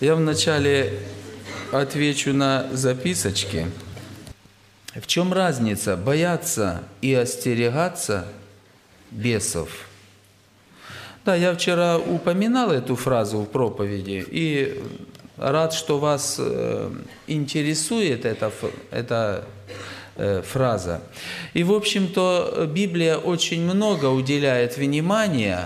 Я вначале отвечу на записочки. В чем разница бояться и остерегаться бесов? Да, я вчера упоминал эту фразу в проповеди, и рад, что вас интересует эта фраза. И, в общем-то, Библия очень много уделяет внимания,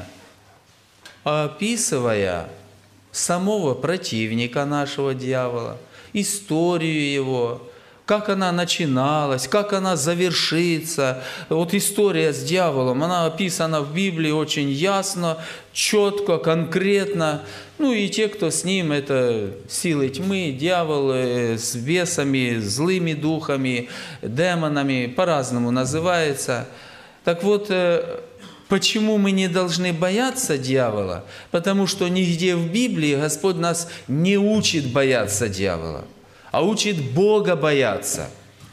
описывая самого противника нашего дьявола, историю его, как она начиналась, как она завершится. Вот история с дьяволом, она описана в Библии очень ясно, четко, конкретно. Ну и те, кто с ним, это силы тьмы, дьявол с бесами, злыми духами, демонами, по-разному называется. Так вот, почему мы не должны бояться дьявола? Потому что нигде в Библии Господь нас не учит бояться дьявола, а учит Бога бояться.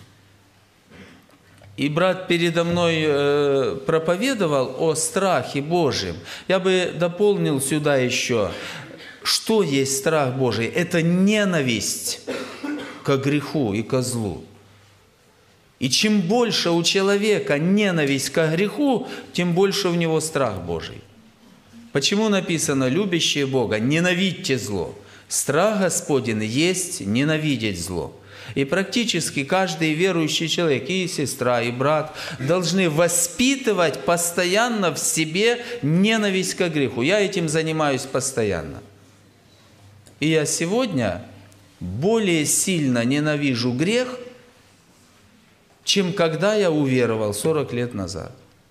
И брат передо мной проповедовал о страхе Божьем. Я бы дополнил сюда еще, что есть страх Божий. Это ненависть к греху и ко злу. И чем больше у человека ненависть ко греху, тем больше у него страх Божий. Почему написано «любящие Бога, ненавидьте зло»? Страх Господень есть ненавидеть зло. И практически каждый верующий человек, и сестра, и брат, должны воспитывать постоянно в себе ненависть к греху. Я этим занимаюсь постоянно. И я сегодня более сильно ненавижу грех, чем когда я уверовал 40 лет назад.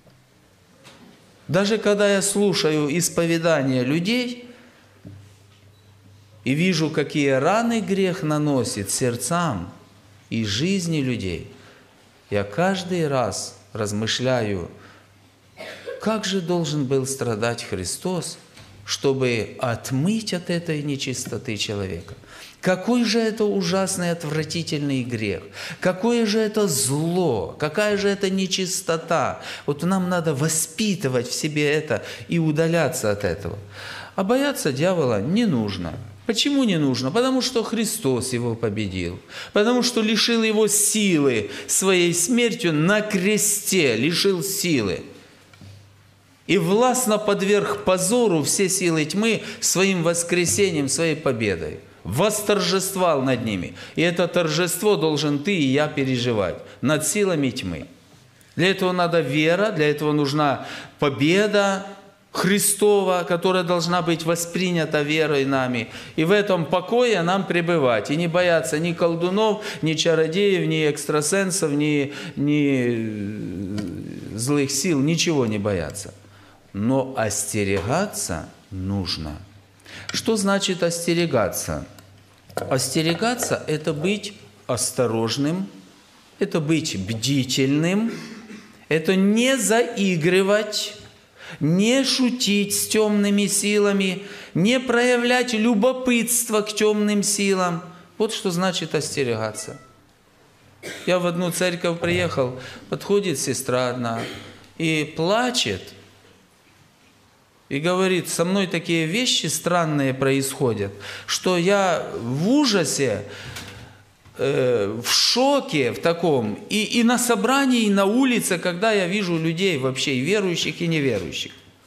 Даже когда я слушаю исповедания людей и вижу, какие раны грех наносит сердцам и жизни людей, я каждый раз размышляю, как же должен был страдать Христос, чтобы отмыть от этой нечистоты человека. Какой же это ужасный, отвратительный грех, какое же это зло, какая же это нечистота. Вот нам надо воспитывать в себе это и удаляться от этого. А бояться дьявола не нужно. Почему не нужно? Потому что Христос его победил. Потому что лишил его силы своей смертью на кресте, лишил силы. И властно подверг позору все силы тьмы своим воскресением, своей победой. Восторжествовал над ними. И это торжество должен ты и я переживать над силами тьмы. Для этого надо вера, для этого нужна победа Христова, которая должна быть воспринята верой нами. И в этом покое нам пребывать. И не бояться ни колдунов, ни чародеев, ни экстрасенсов, ни злых сил, ничего не бояться. Но остерегаться нужно. Что значит остерегаться? Остерегаться – это быть осторожным, это быть бдительным, это не заигрывать, не шутить с темными силами, не проявлять любопытство к темным силам. Вот что значит остерегаться. Я в одну церковь приехал, подходит сестра одна и плачет, и говорит, со мной такие вещи странные происходят, что я в ужасе, в шоке в таком, и на собрании, и на улице, когда я вижу людей вообще, и верующих, и неверующих.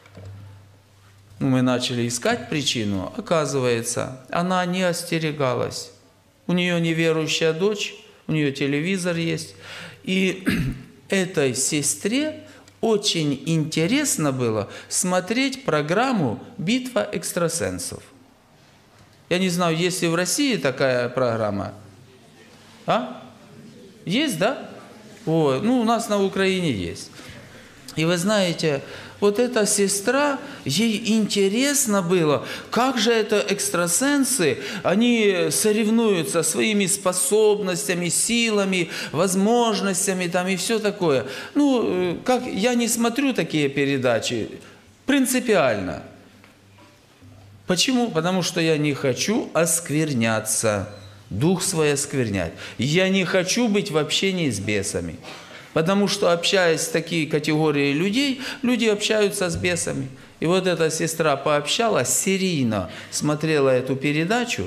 Мы начали искать причину, оказывается, она не остерегалась. У нее неверующая дочь, у нее телевизор есть, и этой сестре очень интересно было смотреть программу «Битва экстрасенсов». Я не знаю, есть ли в России такая программа. А? Есть, да? Ой, ну, у нас на Украине есть. И вы знаете, вот эта сестра, ей интересно было, как же это экстрасенсы, они соревнуются своими способностями, силами, возможностями там и все такое. Ну, как я не смотрю такие передачи принципиально. Почему? Потому что я не хочу оскверняться, дух свой осквернять. Я не хочу быть в общении с бесами. Потому что, общаясь с такой категорией людей, люди общаются с бесами. И вот эта сестра пообщалась, серийно смотрела эту передачу,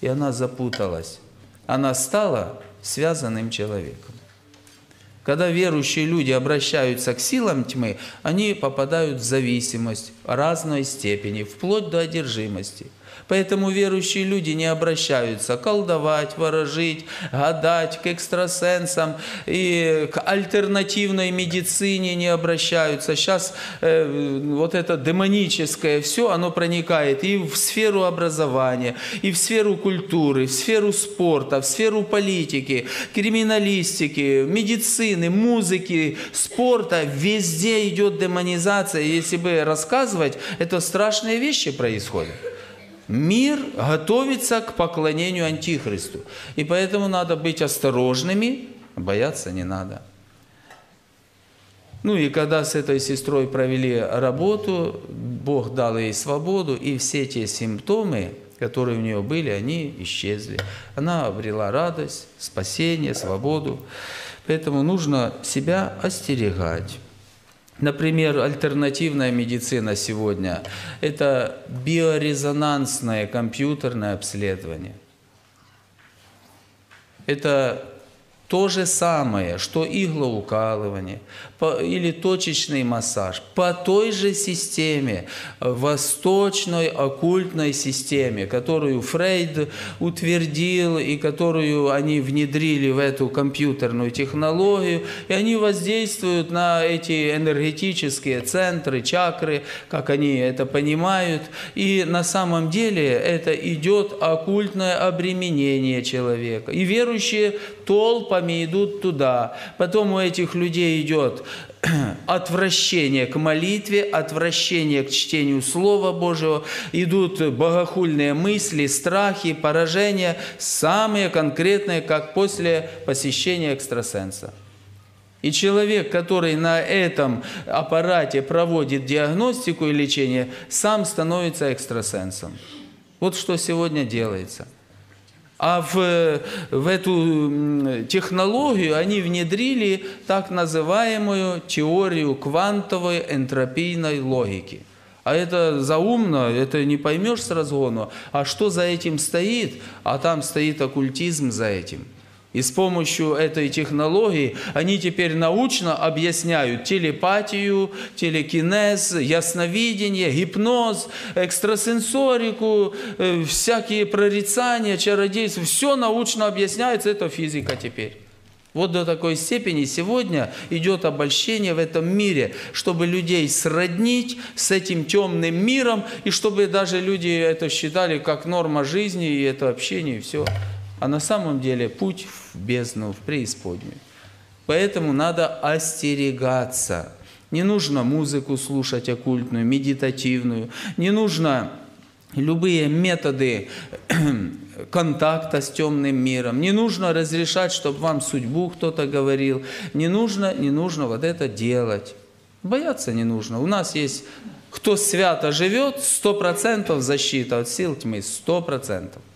и она запуталась. Она стала связанным человеком. Когда верующие люди обращаются к силам тьмы, они попадают в зависимость разной степени, вплоть до одержимости. Поэтому верующие люди не обращаются колдовать, ворожить, гадать, к экстрасенсам и к альтернативной медицине не обращаются. Сейчас вот это демоническое все, оно проникает и в сферу образования, и в сферу культуры, в сферу спорта, в сферу политики, криминалистики, медицины, музыки, спорта. Везде идет демонизация. Если бы рассказывать, это страшные вещи происходят. Мир готовится к поклонению Антихристу. И поэтому надо быть осторожными, бояться не надо. Ну и когда с этой сестрой провели работу, Бог дал ей свободу, и все те симптомы, которые у нее были, они исчезли. Она обрела радость, спасение, свободу. Поэтому нужно себя остерегать. Например, альтернативная медицина сегодня – это биорезонансное компьютерное обследование. Это то же самое, что иглоукалывание или точечный массаж. По той же системе, восточной оккультной системе, которую Фрейд утвердил и которую они внедрили в эту компьютерную технологию. И они воздействуют на эти энергетические центры, чакры, как они это понимают. И на самом деле это идет оккультное обременение человека. И верующие толпами идут туда. Потом у этих людей идет отвращение к молитве, отвращение к чтению Слова Божьего, идут богохульные мысли, страхи, поражения, самые конкретные, как после посещения экстрасенса. И человек, который на этом аппарате проводит диагностику и лечение, сам становится экстрасенсом. Вот что сегодня делается. А в эту технологию они внедрили так называемую теорию квантовой энтропийной логики. А это заумно, это не поймешь с разгону. А что за этим стоит? А там стоит оккультизм за этим. И с помощью этой технологии они теперь научно объясняют телепатию, телекинез, ясновидение, гипноз, экстрасенсорику, всякие прорицания, чародейство. Все научно объясняется, это физика теперь. Вот до такой степени сегодня идет обольщение в этом мире, чтобы людей сроднить с этим темным миром, и чтобы даже люди это считали как норма жизни, и это общение, и все. А на самом деле путь в бездну, в преисподнюю. Поэтому надо остерегаться. Не нужно музыку слушать оккультную, медитативную. Не нужно любые методы контакта с темным миром. Не нужно разрешать, чтобы вам судьбу кто-то говорил. Не нужно вот это делать. Бояться не нужно. У нас есть, кто свято живет, 100% защита от сил тьмы, 100%.